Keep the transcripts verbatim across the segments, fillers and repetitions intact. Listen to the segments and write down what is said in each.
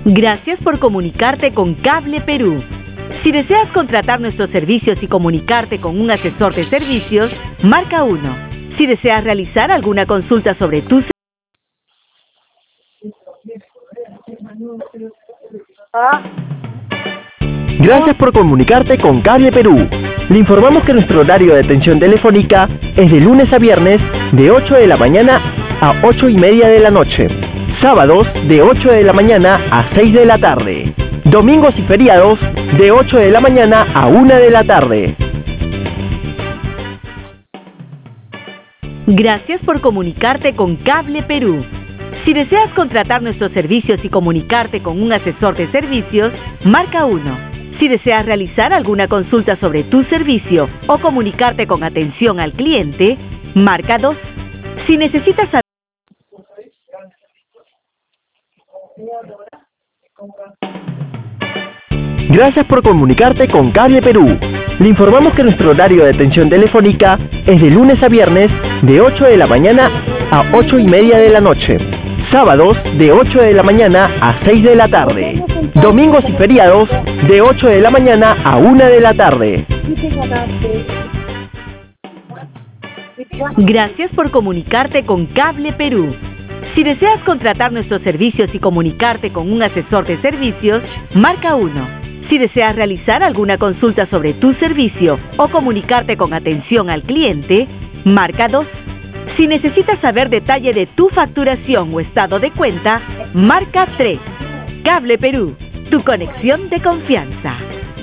Gracias por comunicarte con Cable Perú. Si deseas contratar nuestros servicios y comunicarte con un asesor de servicios, marca uno. Si deseas realizar alguna consulta sobre tu Gracias por comunicarte con Cable Perú. Le informamos que nuestro horario de atención telefónica es de lunes a viernes de ocho de la mañana a ocho y media de la noche. Sábados de ocho de la mañana a seis de la tarde. Domingos y feriados de ocho de la mañana a una de la tarde. Gracias por comunicarte con Cable Perú. Si deseas contratar nuestros servicios y comunicarte con un asesor de servicios, marca uno. Si deseas realizar alguna consulta sobre tu servicio o comunicarte con atención al cliente, marca dos. Si necesitas saber... Gracias por comunicarte con Cable Perú. Le informamos que nuestro horario de atención telefónica es de lunes a viernes de ocho de la mañana a ocho y media de la noche. Sábados de ocho de la mañana a seis de la tarde. Domingos y feriados de ocho de la mañana a una de la tarde. Gracias por comunicarte con Cable Perú. Si deseas contratar nuestros servicios y comunicarte con un asesor de servicios, marca uno. Si deseas realizar alguna consulta sobre tu servicio o comunicarte con atención al cliente, marca dos. Si necesitas saber detalle de tu facturación o estado de cuenta, marca tres. Cable Perú, tu conexión de confianza.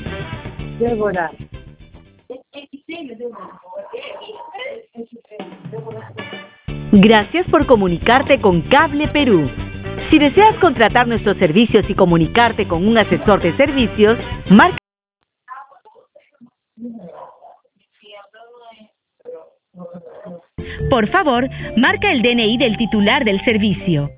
Gracias por comunicarte con Cable Perú. Si deseas contratar nuestros servicios y comunicarte con un asesor de servicios, marca... Por favor, marca el D N I del titular del servicio.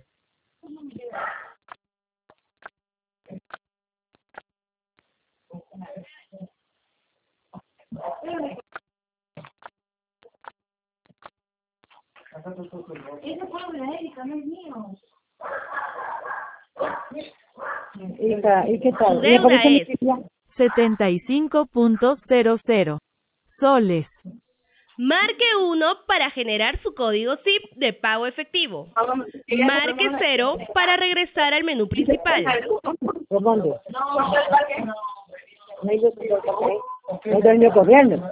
Ese pueblo de la Erika no es mío. Hija, ¿y qué tal? Su deuda es setenta y cinco punto cero cero soles. Marque uno para generar su código S I P de pago efectivo. Marque cero para regresar al menú principal. ¿Por dónde? No, no, no. No, yo estoy corriendo.